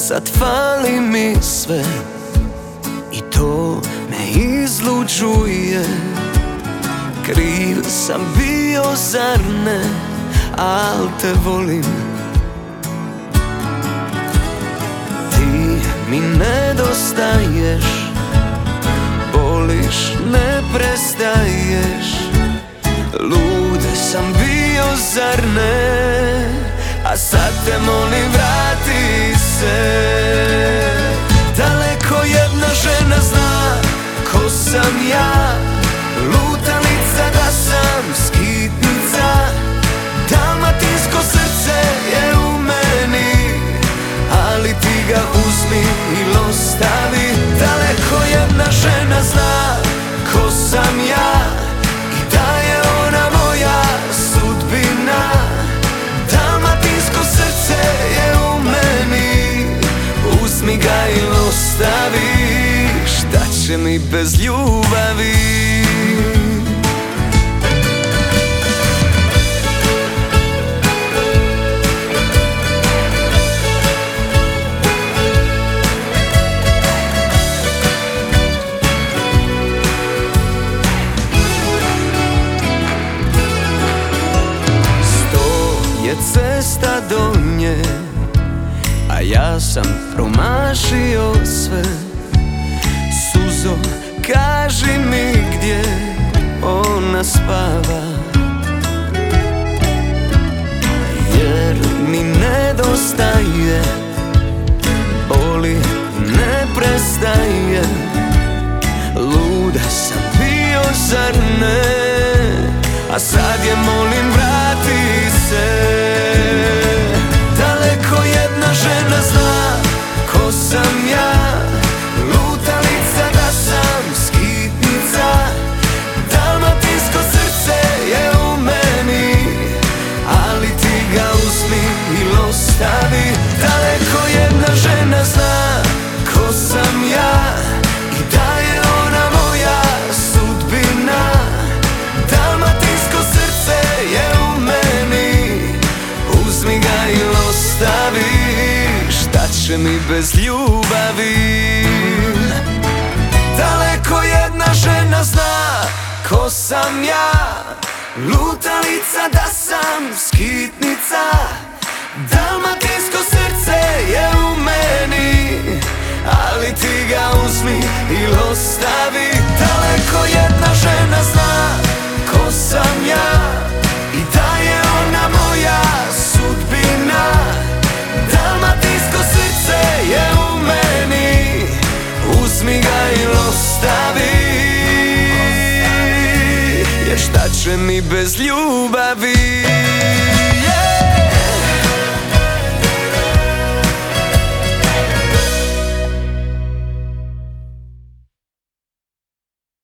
sad fali mi sve i to me izluđuje. Kriv sam bio, zar ne, al te volim. Ti mi nedostaješ, boliš, ne prestaješ. Lud sam bio, zar ne, a sad te molim vrati se. Daleko jedna žena zna ko sam ja, lutalica da sam skitnica. Dalmatinsko srce je u meni, ali ti ga uzmi ili ostavi. Daleko jedna žena zna ko sam ja i da je ona moja sudbina. Dalmatinsko srce je u meni, uzmi ga ili ostavi. Šta će mi bez ljubavi? Cesta do nje, a ja sam promašio sve. Suzo, kaži mi gdje ona spava, jer mi nedostaje, boli, ne prestaje. Luda sam bio, zar ne, a sad je molim vrati se. Daleko jedna žena zna ko sam ja, lutalica da sam skitnica. Dalmatinsko srce je u meni, ali ti ga uzmi ili ostavi. Daleko jedna žena zna ko sam ja i da je ona moja sudbina. Dalmatinsko srce je u meni, uzmi ga ili ostavi. Šta će mi bez ljubavi? Daleko jedna žena zna ko sam ja, lutalica da sam skitnica. Dalmatinsko srce je u meni, ali ti ga uzmi ili ostavi. Daleko jedna žena zna ko sam ja i da je ona moja sudbina. Dalmatinsko srce je u meni, uzmi ga ili ostavi. Jer šta će mi bez ljubavi?